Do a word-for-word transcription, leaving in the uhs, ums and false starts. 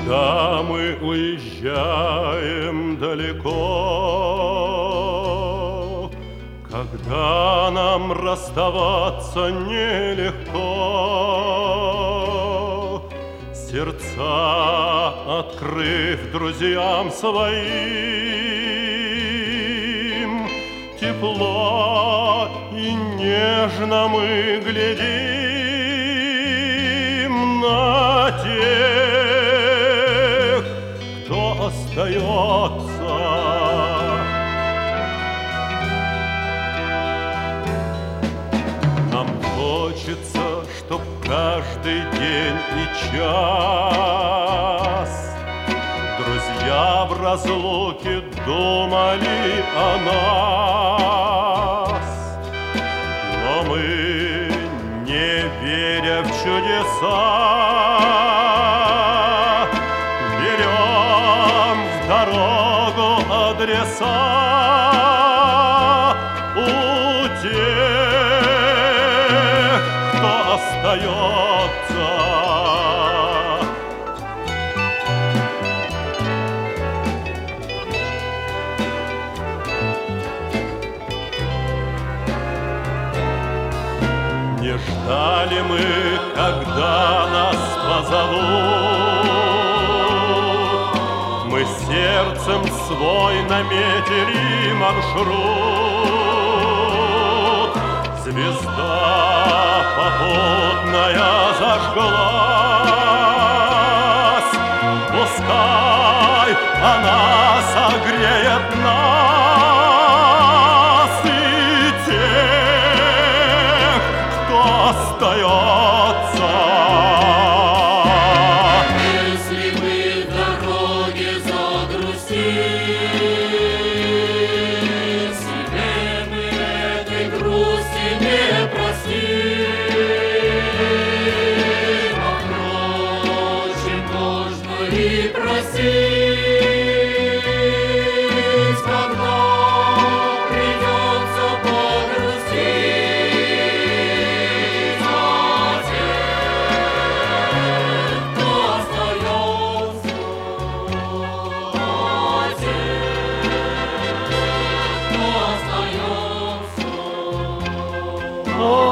Когда мы уезжаем далеко, когда нам расставаться нелегко, сердца открыв друзьям своим, тепло и нежно мы глядим на тех, кто остается. Нам хочется, чтоб каждый день и час друзья в разлуке думали о нас. Но мы, не веря в чудеса, берем в дорогу адреса у тех, кто остается. Не ждали мы, когда нас позовут, мы сердцем свой наметили маршрут. Звезда попутная зажглась, пускай она согреет нас и тех, кто остается. Если мы в дороге загрустим, себе мы этой грусти не простим. А впрочем, можно и простить, когда придется погрустить за тех, кто остается, за тех, кто остается.